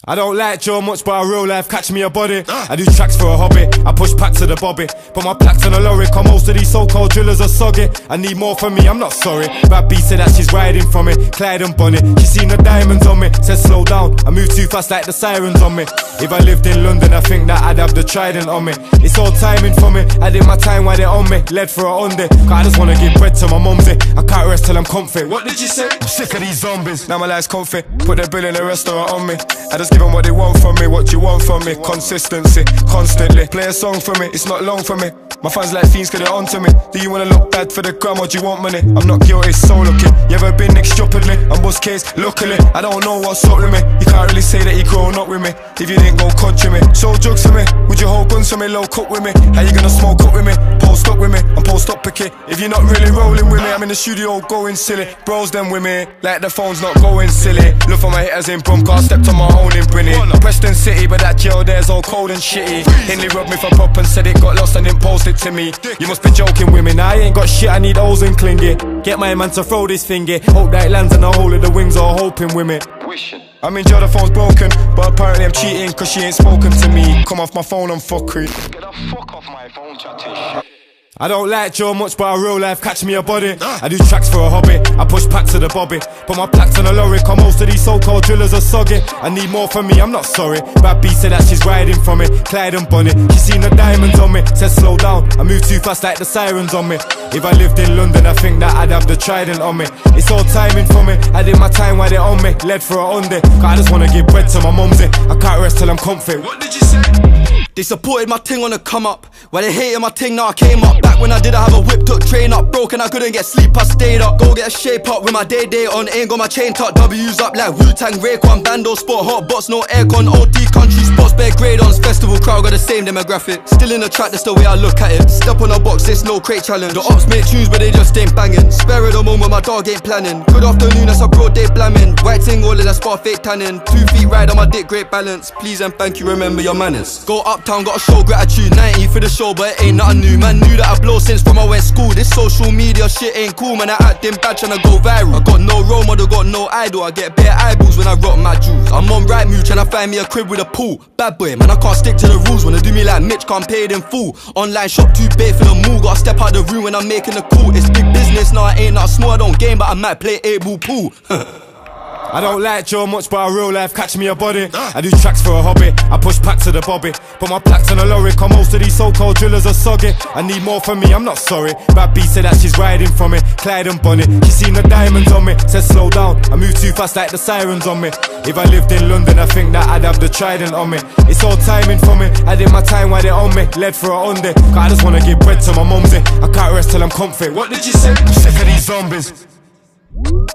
I don't like Joe much, but in real life catch me a body. I do tracks for a hobby, I push packs to the bobby. Put my plaques on a lorry, cause most of these so-called drillers are soggy. I need more from me, I'm not sorry. Bad B said that she's riding from me, Clyde and Bonnie. She seen the diamonds on me, said slow down, I move too fast like the sirens on me. If I lived in London, I think that I'd have the trident on me. It's all timing for me, I did my time while they on me. Led for a Hyundai, cause I just wanna give bread to my mumsy. I can't rest till I'm comfy. What did you say? I'm sick of these zombies, now my life's comfy. Put the bill in the restaurant on me, I just give them what they want from me. What you want from me? Consistency, constantly. Play a song for me, it's not long for me. My fans like fiends, get it onto me. Do you wanna look bad for the gram or do you want money? I'm not guilty, so lucky. You ever been next stupidly? I'm bust case, luckily. I don't know what's up with me. You can't really say that you grown up with me if you didn't go country me. Show drugs for me, would you hold guns for me? Low cut with me, how you gonna smoke up with me? Post up with me, I'm post up picky. If you're not really rolling with me, I'm in the studio going silly. Bros them with me, like the phone's not going silly. Look for my hitters in Brumcar, stepped on my own in Brinny. Preston City, but that jail there's all cold and shitty. Hindley rubbed me for prop and said it got lost and didn't post it to me. You must be joking with me, nah, I ain't got shit, I need O's and clingy. Get my man to throw this finger, hope that it lands in the hole of the wings or hoping with me. I mean, the phone's broken, but apparently I'm cheating cause she ain't spoken to me. Come off my phone, I'm fuckery. Get the fuck off my phone, chatty. I don't like Joe much, but in real life catch me a body. I do tracks for a hobby, I push packs to the bobby. Put my plaques on a lorry, cause most of these so-called drillers are soggy. I need more from me, I'm not sorry. Bad B said that she's riding from me, Clyde and Bonnie. She seen the diamonds on me, said slow down, I move too fast like the sirens on me. If I lived in London, I think that I'd have the trident on me. It's all timing for me, I did my time while they on me. Led for a Hyundai, cause I just wanna give bread to my mumsy. I can't rest till I'm comfy. What did you say? They supported my ting on the come up, while they hated my ting, now I came up. Back when I did, I have a whip, took train up. Broken, I couldn't get sleep, I stayed up. Go get a shape up with my day on. Ain't got my chain tucked, W's up like Wu-Tang, Rayquan, Bando, Sport, hot bots, no aircon. OT country spots, bare grade ons. Festival crowd got the same demographic. Still in the track, that's the way I look at it. Step on a box, it's no crate challenge. The ops make tunes, but they just ain't banging. Spare at the moment, my dog ain't planning. Good afternoon, that's a broad day blamming. White ting, all of that spot fake tanning. 2 feet ride on my dick, great balance. Please and thank you, remember your manners. Go uptown, gotta show gratitude. 90 for the show, but it ain't nothing new. Man knew that I blow since from I went school. This social media shit ain't cool, man. I acting bad tryna go viral. I got no role model, got no idol. I get bare eyeballs when I rock my jewels. I'm on right move, tryna find me a crib with a pool. Bad boy, man, I can't stick to the rules. Wanna do me like Mitch, can't pay it in full. Online shop too big for the move. Gotta step out the room when I'm making a call. It's big business, now I ain't not small. I don't game, but I might play 8-ball pool. I don't like Joe much, but in real life catch me a body. I do tracks for a hobby, I push packs to the bobby. Put my plaques on a lorry, cause most of these so-called drillers are soggy. I need more from me, I'm not sorry. Bad B said that she's riding from me, Clyde and Bonnie. She seen the diamonds on me, said slow down, I move too fast like the sirens on me. If I lived in London, I think that I'd have the trident on me. It's all timing for me, I did my time while they on me. Led for a Hyundai, cause I just wanna give bread to my mumsy. I can't rest till I'm comfy. What did you say? I'm sick of these zombies.